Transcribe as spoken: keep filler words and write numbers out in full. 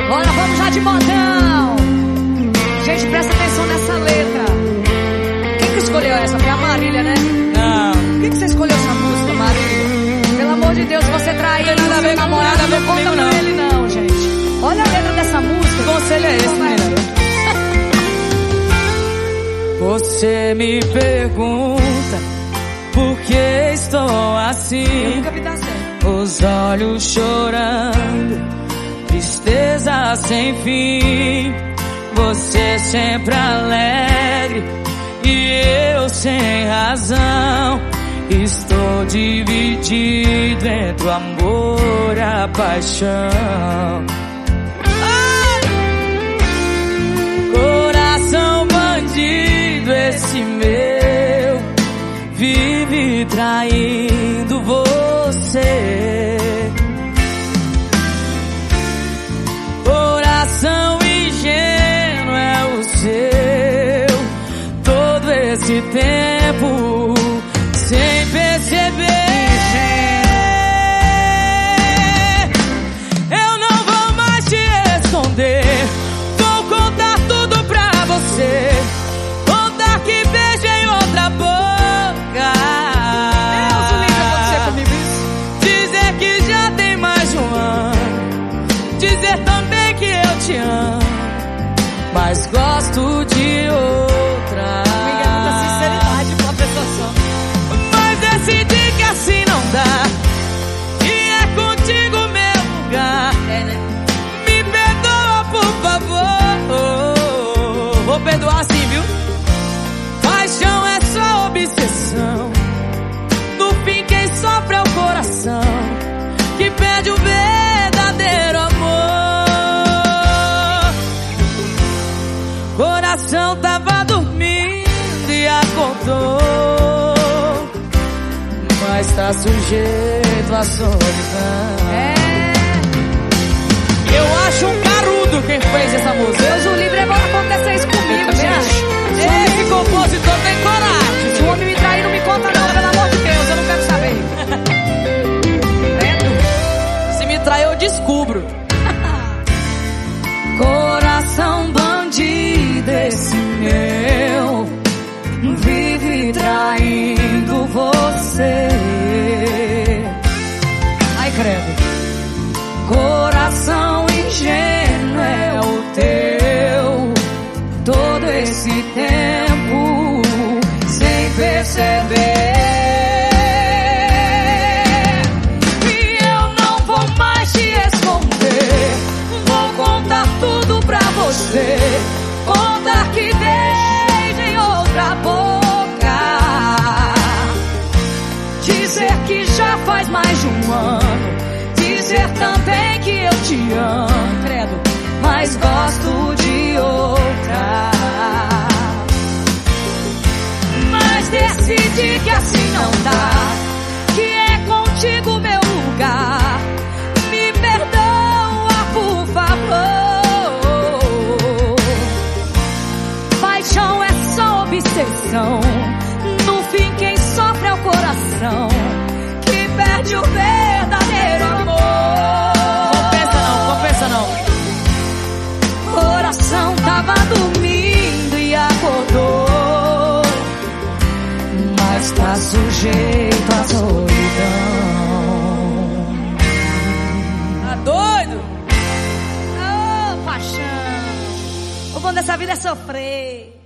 Bora, vamos já de modão. Gente, presta atenção nessa letra. Quem que escolheu essa? Foi a Marília, né? Não. Por que que você escolheu essa música, Marília? Pelo amor de Deus, você traiu o seu namorado, não conta pra ele não, gente. Olha a letra dessa música. Que conselho é esse, menina? Você me pergunta por que estou assim. Eu nunca vi dar certo. Os olhos chorando, tristeza sem fim. Você sempre alegre e eu sem razão. Estou dividido entre o amor e a paixão. Coração bandido, esse meu vive traindo você. Coração ingênuo é o seu, todo esse tempo sem perceber. Eu não vou mais te esconder, vou contar tudo pra você. Contar que beijo em outra boca. Deus o livre, acontecer comigo isso. Dizer que já tem mais de um ano. Dizer também que eu te amo, mas gosto de outra. Amiga, muita sinceridade pra pessoa só. Mas decidi que assim não dá, e é contigo meu lugar. É, né? Me perdoa, por favor. Vou perdoar sim, viu? Paixão é só obsessão. No fim quem sofre é o coração, que perde o verdadeiro amor. Coração tava dormindo e acordou, mas tá sujeito à solidão. É. Eu acho um carudo quem fez essa música. Deus o livre, é bom acontecer isso comigo, gente. Esse compositor tem coragem. Se o homem me trair, não me conta não, pelo amor de Deus, eu não quero saber. Vendo? Se me trair, eu descubro. Coração bandido, esse meu vive traindo você. Ai, credo. Coração ingênuo é o teu, todo esse tempo sem perceber. E eu não vou mais te esconder, vou contar tudo pra você. Contar que beijo em outra boca. Dizer que já faz mais de um ano. Dizer também que eu te amo, credo, mas gosto de outra. Mas decidi que assim não dá, que é contigo meu lugar. Me perdoa, por favor. Paixão é só obsessão. No fim quem sofre é o coração, que perde o verdadeiro amor. Coração tava dormindo e acordou, mas tá sujeito à solidão. Tá doido? Ô, paixão, o bom dessa vida é sofrer.